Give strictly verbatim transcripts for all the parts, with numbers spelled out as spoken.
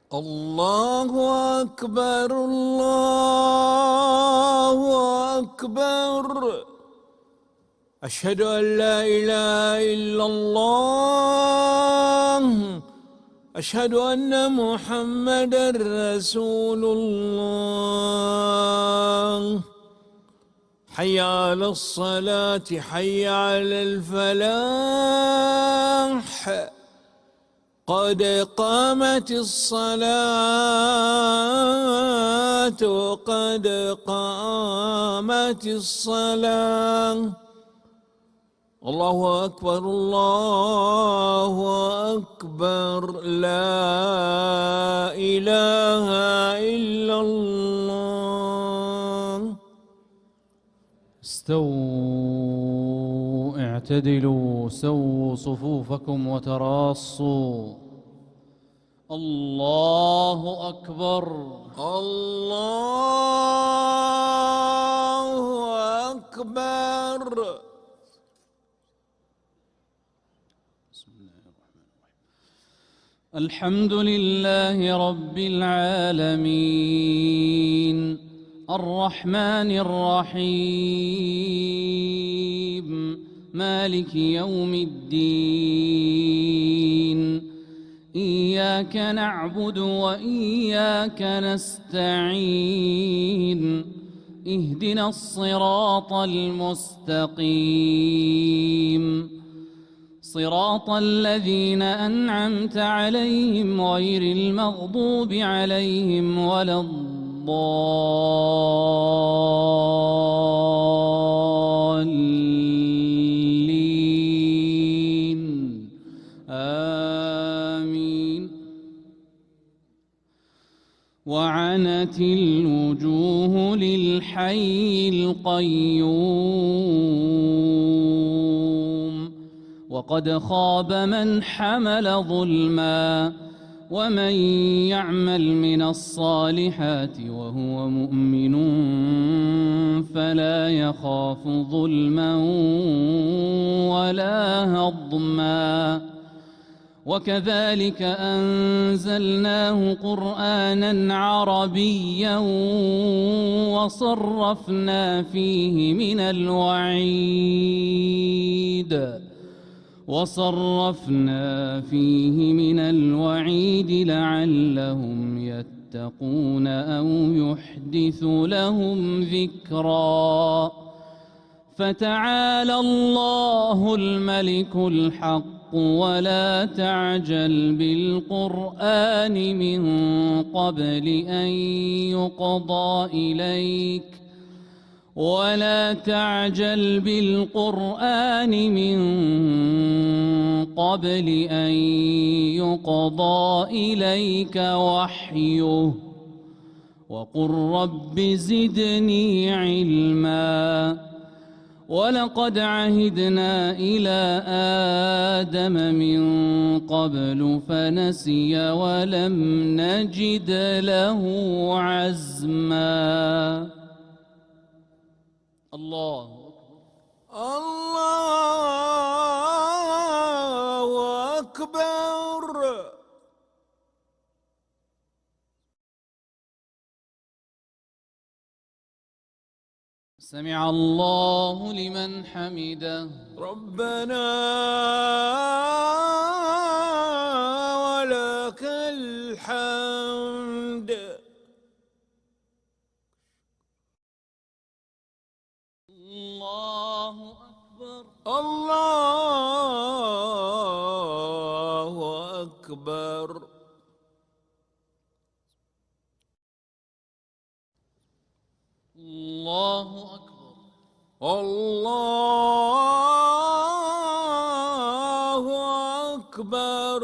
الله أكبر الله أكبر. أشهد أن لا إله إلا الله. أشهد أن محمدًا رسول الله. حي على الصلاة حي على الفلاح. قد قامت الصلاة وقد قامت الصلاة. الله أكبر الله أكبر. لا إله إلا الله. استووا اعتدلوا سووا صفوفكم وتراصوا. الله أكبر الله أكبر. بسم الله الرحمن الرحيم. الحمد لله رب العالمين الرحمن الرحيم مالك يوم الدين. إياك نعبد وإياك نستعين. اهدنا الصراط المستقيم صراط الذين أنعمت عليهم غير المغضوب عليهم ولا الضالين آمين. وعنت الوجوه للحي القيوم وقد خاب من حمل ظلما ومن يعمل من الصالحات وهو مؤمن فلا يخاف ظلما ولا هضما. وكذلك أنزلناه قرآنا عربيا وصرفنا فيه من الوعيد وصرفنا فيه من الوعيد لعلهم يتقون أو يحدث لهم ذكرا. فتعالى الله الملك الحق ولا تعجل بالقرآن من قبل أن يقضى إليك ولا تعجل بالقرآن من قبل أن يقضى إليك وحيه وقل رب زدني علما. ولقد عهدنا إلى آدم من قبل فنسي ولم نجد له عزما. الله الله أكبر. سمع الله لمن حمده. ربنا ولك الحمد. الله أكبر الله أكبر. الله أكبر الله أكبر.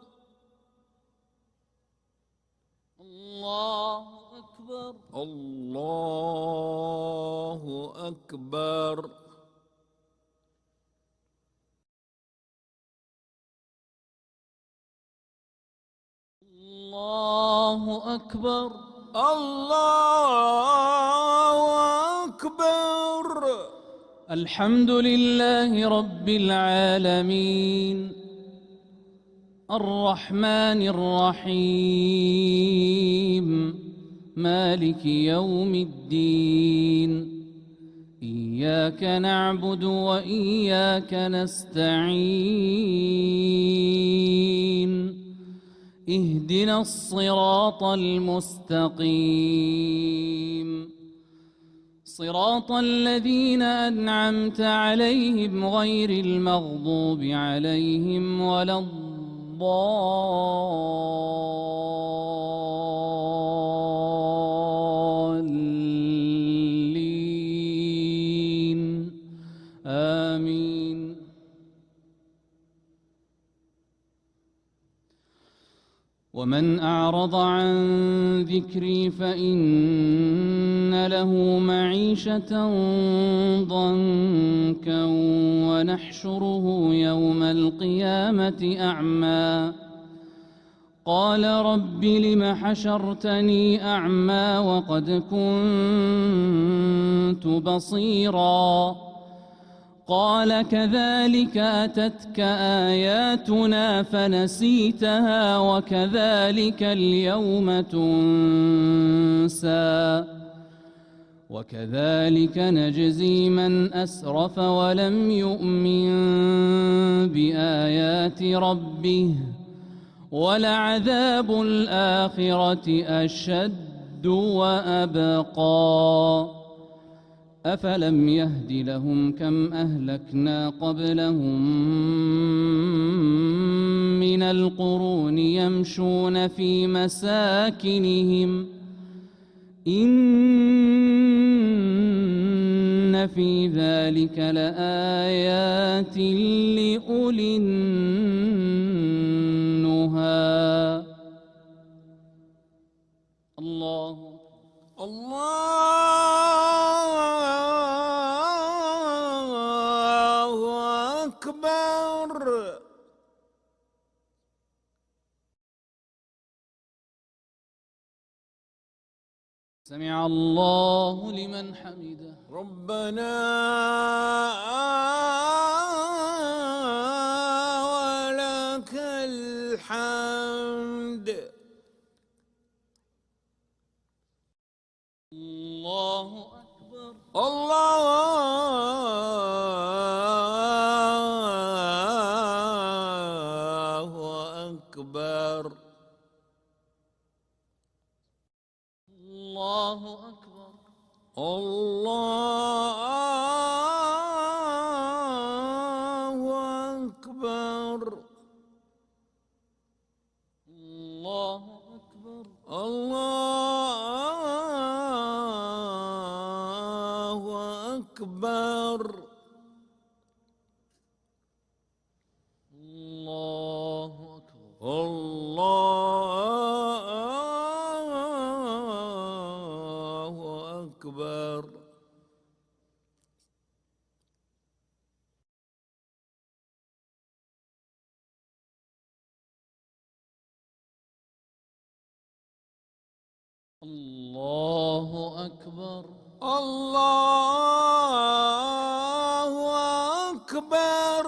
الله أكبر الله أكبر. الله أكبر الله أكبر. الحمد لله رب العالمين الرحمن الرحيم مالك يوم الدين إياك نعبد وإياك نستعين اهدنا الصراط المستقيم صراط الذين أنعمت عليهم غير المغضوب عليهم ولا الضالين آمين. ومن أعرض عن ذكري فإن له معيشة ضنكا ونحشره يوم القيامة أعمى قال رب لم حشرتني أعمى وقد كنت بصيرا قال كذلك أتتك آياتنا فنسيتها وكذلك اليوم تنسى وكذلك نجزي من أسرف ولم يؤمن بآيات ربه ولعذاب الآخرة أشد وأبقى أفلم يهد لهم كم أهلكنا قبلهم من القرون يمشون في مساكنهم إن في ذلك لآيات لأولي النهى. الله الله أكبر. سمع الله لمن حمده. ربنا ولك الحمد. الله أكبر. الله أكبر. الله أكبر. الله أكبر. الله أكبر. الله أكبر. الله أكبر. الله أكبر. الله أكبر. الله أكبر.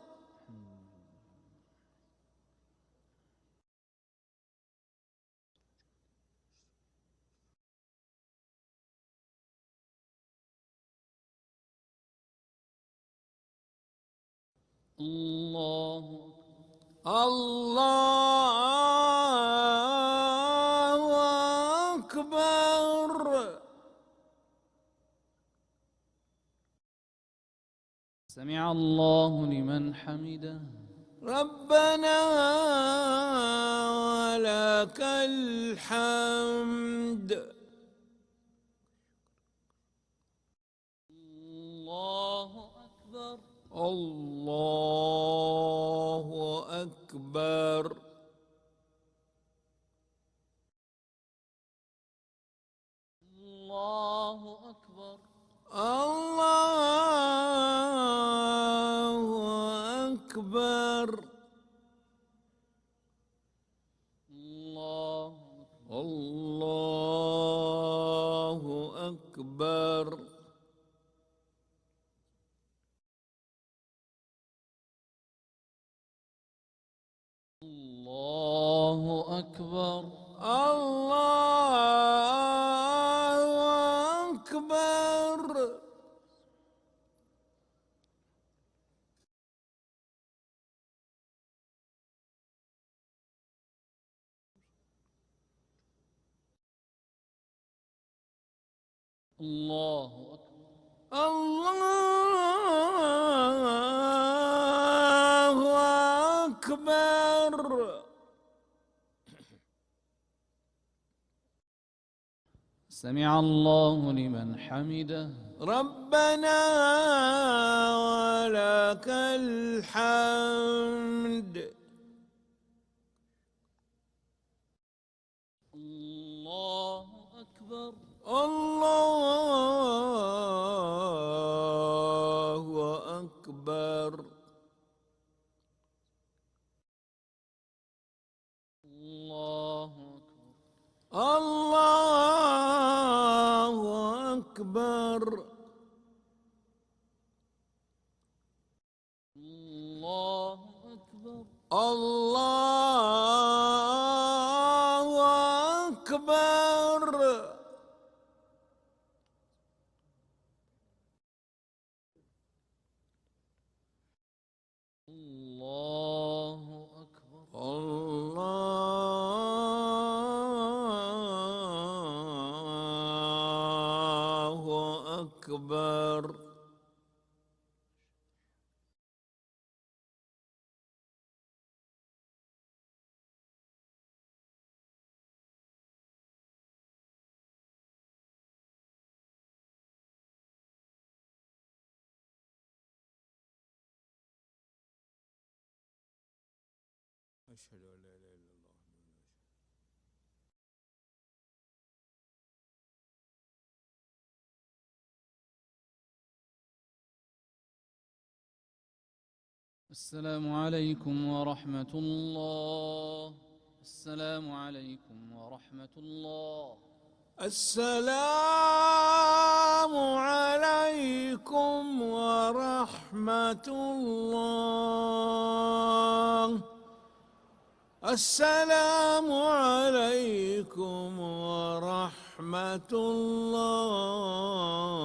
الله الله أكبر. سمع الله لمن حمده. ربنا ولك الحمد. الله أكبر. الله أكبر. الله أكبر. الله أكبر. الله الله أكبر. أكبر الله أكبر. الله أكبر الله أكبر. سمع الله لمن حمده. ربنا ولك الحمد. الله أكبر الله أكبر. الله أكبر الله أكبر. الله أكبر الله أكبر. الله أكبر الله أكبر. أشهد أن لا إله إلا الله. السلام عليكم ورحمة الله. السلام عليكم ورحمة الله. السلام عليكم ورحمة الله. السلام عليكم ورحمة الله.